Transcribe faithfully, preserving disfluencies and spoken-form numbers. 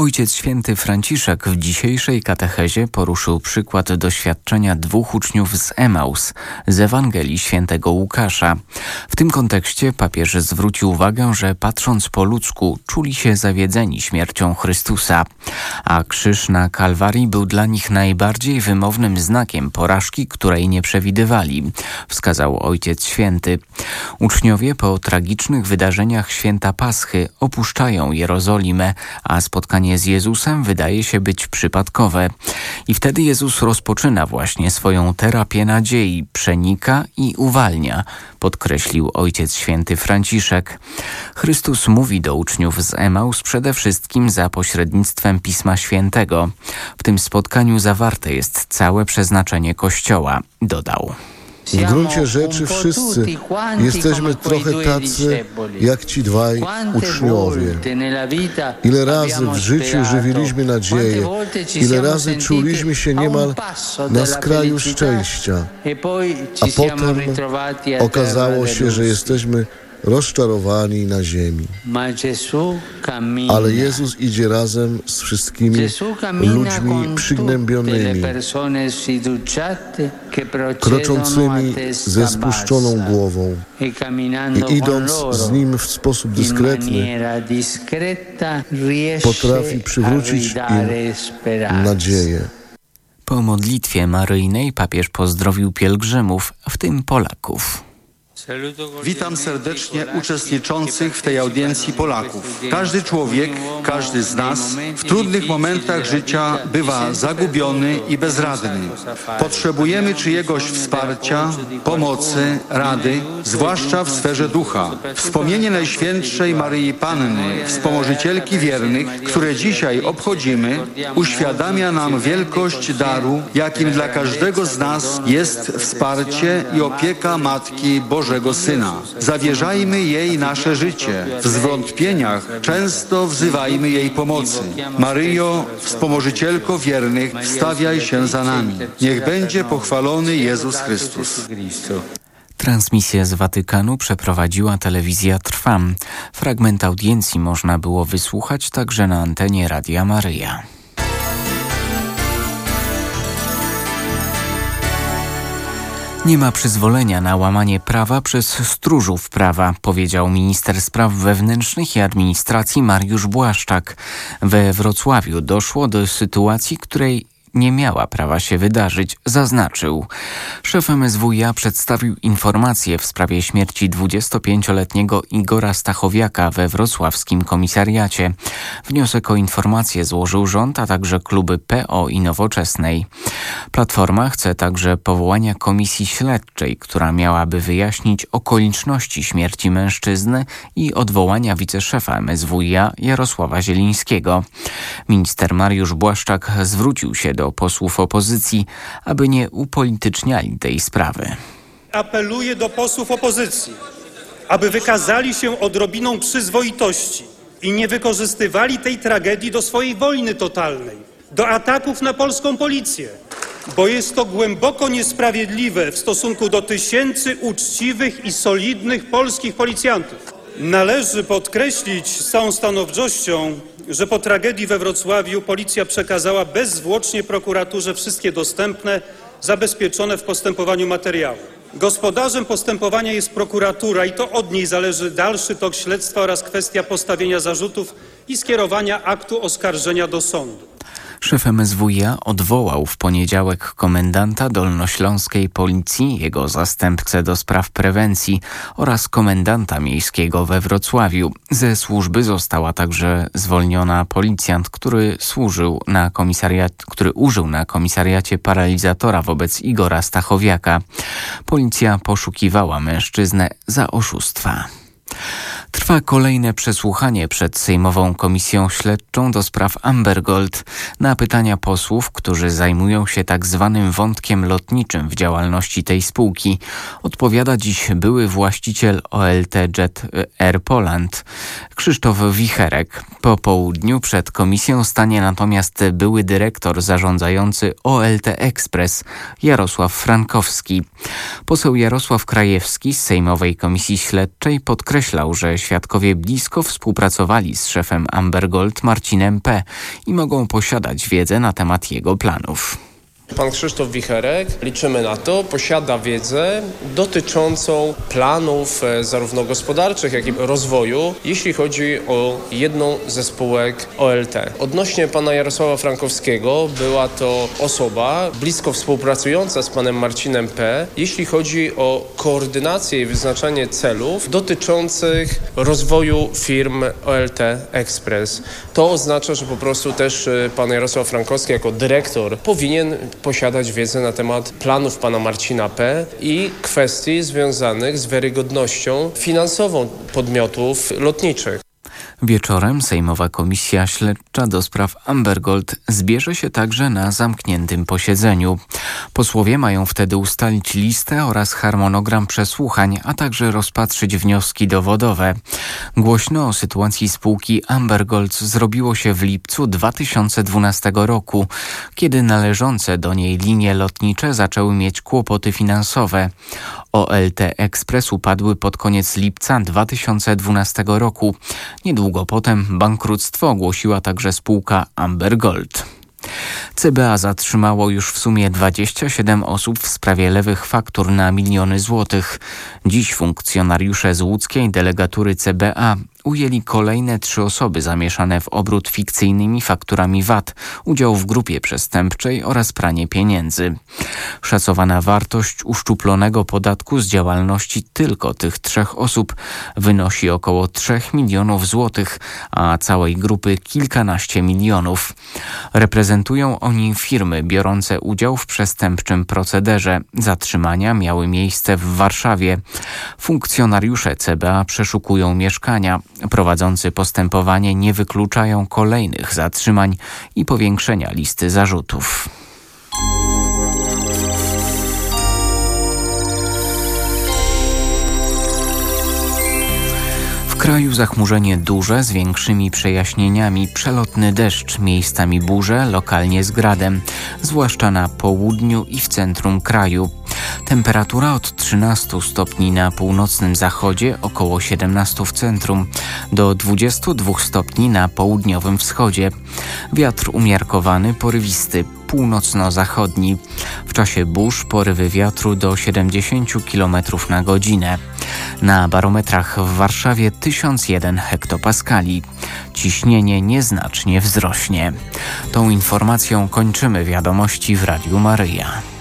Ojciec Święty Franciszek w dzisiejszej katechezie poruszył przykład doświadczenia dwóch uczniów z Emaus z Ewangelii Świętego Łukasza. W tym kontekście papież zwrócił uwagę, że patrząc po ludzku czuli się zawiedzeni śmiercią Chrystusa, a krzyż na Kalwarii był dla nich najbardziej wymownym znakiem porażki, której nie przewidywali, wskazał Ojciec Święty. Uczniowie po tragicznych wydarzeniach święta Paschy opuszczają Jerozolimę, a spotkanie z Jezusem wydaje się być przypadkowe. I wtedy Jezus rozpoczyna właśnie swoją terapię nadziei, przenika i uwalnia, podkreślił Ojciec Święty Franciszek. Chrystus mówi do uczniów z Emaus przede wszystkim za pośrednictwem Pisma Świętego. W tym spotkaniu zawarte jest całe przeznaczenie Kościoła, dodał. W gruncie rzeczy wszyscy jesteśmy trochę tacy jak ci dwaj uczniowie. Ile razy w życiu żywiliśmy nadzieję, ile razy czuliśmy się niemal na skraju szczęścia, a potem okazało się, że jesteśmy rozczarowani na ziemi. Ale Jezus idzie razem z wszystkimi ludźmi przygnębionymi, kroczącymi ze spuszczoną głową i idąc z Nim w sposób dyskretny, potrafi przywrócić im nadzieję. Po modlitwie maryjnej papież pozdrowił pielgrzymów, w tym Polaków. Witam serdecznie uczestniczących w tej audiencji Polaków. Każdy człowiek, każdy z nas w trudnych momentach życia bywa zagubiony i bezradny. Potrzebujemy czyjegoś wsparcia, pomocy, rady, zwłaszcza w sferze ducha. Wspomnienie Najświętszej Maryi Panny, wspomożycielki wiernych, które dzisiaj obchodzimy, uświadamia nam wielkość daru, jakim dla każdego z nas jest wsparcie i opieka Matki Bożej. Syna. Zawierzajmy jej nasze życie. W zwątpieniach często wzywajmy jej pomocy. Maryjo, wspomożycielko wiernych, wstawiaj się za nami. Niech będzie pochwalony Jezus Chrystus. Transmisję z Watykanu przeprowadziła telewizja Trwam. Fragment audiencji można było wysłuchać także na antenie Radia Maryja. Nie ma przyzwolenia na łamanie prawa przez stróżów prawa, powiedział minister spraw wewnętrznych i administracji Mariusz Błaszczak. We Wrocławiu doszło do sytuacji, której nie miała prawa się wydarzyć, zaznaczył. Szef M S W iA przedstawił informację w sprawie śmierci dwudziestopięcioletniego Igora Stachowiaka we wrocławskim komisariacie. Wniosek o informację złożył rząd, a także kluby P O i Nowoczesnej. Platforma chce także powołania komisji śledczej, która miałaby wyjaśnić okoliczności śmierci mężczyzny i odwołania wiceszefa M S W iA Jarosława Zielińskiego. Minister Mariusz Błaszczak zwrócił się do do posłów opozycji, aby nie upolityczniali tej sprawy. Apeluję do posłów opozycji, aby wykazali się odrobiną przyzwoitości i nie wykorzystywali tej tragedii do swojej wojny totalnej, do ataków na polską policję, bo jest to głęboko niesprawiedliwe w stosunku do tysięcy uczciwych i solidnych polskich policjantów. Należy podkreślić z całą stanowczością, że po tragedii we Wrocławiu policja przekazała bezzwłocznie prokuraturze wszystkie dostępne, zabezpieczone w postępowaniu materiały. Gospodarzem postępowania jest prokuratura i to od niej zależy dalszy tok śledztwa oraz kwestia postawienia zarzutów i skierowania aktu oskarżenia do sądu. Szef M S W iA odwołał w poniedziałek komendanta dolnośląskiej policji, jego zastępcę do spraw prewencji oraz komendanta miejskiego we Wrocławiu. Ze służby została także zwolniona policjant, który służył na komisariat, który użył na komisariacie paralizatora wobec Igora Stachowiaka. Policja poszukiwała mężczyznę za oszustwa. Trwa kolejne przesłuchanie przed Sejmową Komisją Śledczą do spraw Amber Gold. Na pytania posłów, którzy zajmują się tak zwanym wątkiem lotniczym w działalności tej spółki, odpowiada dziś były właściciel O L T Jet Air Poland, Krzysztof Wicherek. Po południu przed komisją stanie natomiast były dyrektor zarządzający O L T Express, Jarosław Frankowski. Poseł Jarosław Krajewski z Sejmowej Komisji Śledczej podkreślał, że świat świadkowie blisko współpracowali z szefem Amber Gold Marcinem P. i mogą posiadać wiedzę na temat jego planów. Pan Krzysztof Wicherek, liczymy na to, posiada wiedzę dotyczącą planów zarówno gospodarczych, jak i rozwoju, jeśli chodzi o jedną ze spółek O L T. Odnośnie pana Jarosława Frankowskiego, była to osoba blisko współpracująca z panem Marcinem P., jeśli chodzi o koordynację i wyznaczanie celów dotyczących rozwoju firm O L T Express. To oznacza, że po prostu też pan Jarosław Frankowski jako dyrektor powinien posiadać wiedzę na temat planów pana Marcina P. i kwestii związanych z wiarygodnością finansową podmiotów lotniczych. Wieczorem Sejmowa Komisja Śledcza do spraw Amber Gold zbierze się także na zamkniętym posiedzeniu. Posłowie mają wtedy ustalić listę oraz harmonogram przesłuchań, a także rozpatrzyć wnioski dowodowe. Głośno o sytuacji spółki Amber Gold zrobiło się w lipcu dwa tysiące dwunastego roku, kiedy należące do niej linie lotnicze zaczęły mieć kłopoty finansowe. O L T Express upadły pod koniec lipca dwa tysiące dwunastego roku. Niedługo potem bankructwo ogłosiła także spółka Amber Gold. C B A zatrzymało już w sumie dwadzieścia siedem osób w sprawie lewych faktur na miliony złotych. Dziś funkcjonariusze z łódzkiej delegatury C B A ujęli kolejne trzy osoby zamieszane w obrót fikcyjnymi fakturami V A T, udział w grupie przestępczej oraz pranie pieniędzy. Szacowana wartość uszczuplonego podatku z działalności tylko tych trzech osób wynosi około trzech milionów złotych, a całej grupy kilkanaście milionów. Reprezentują oni firmy biorące udział w przestępczym procederze. Zatrzymania miały miejsce w Warszawie. Funkcjonariusze C B A przeszukują mieszkania. Prowadzący postępowanie nie wykluczają kolejnych zatrzymań i powiększenia listy zarzutów. W kraju zachmurzenie duże z większymi przejaśnieniami, przelotny deszcz, miejscami burze, lokalnie z gradem, zwłaszcza na południu i w centrum kraju. Temperatura od trzynastu stopni na północnym zachodzie, około siedemnastu w centrum, do dwudziestu dwóch stopni na południowym wschodzie. Wiatr umiarkowany, porywisty, północno-zachodni. W czasie burz porywy wiatru do siedemdziesięciu kilometrów na godzinę. Na barometrach w Warszawie tysiąc jeden hektopaskali. Ciśnienie nieznacznie wzrośnie. Tą informacją kończymy wiadomości w Radiu Maryja.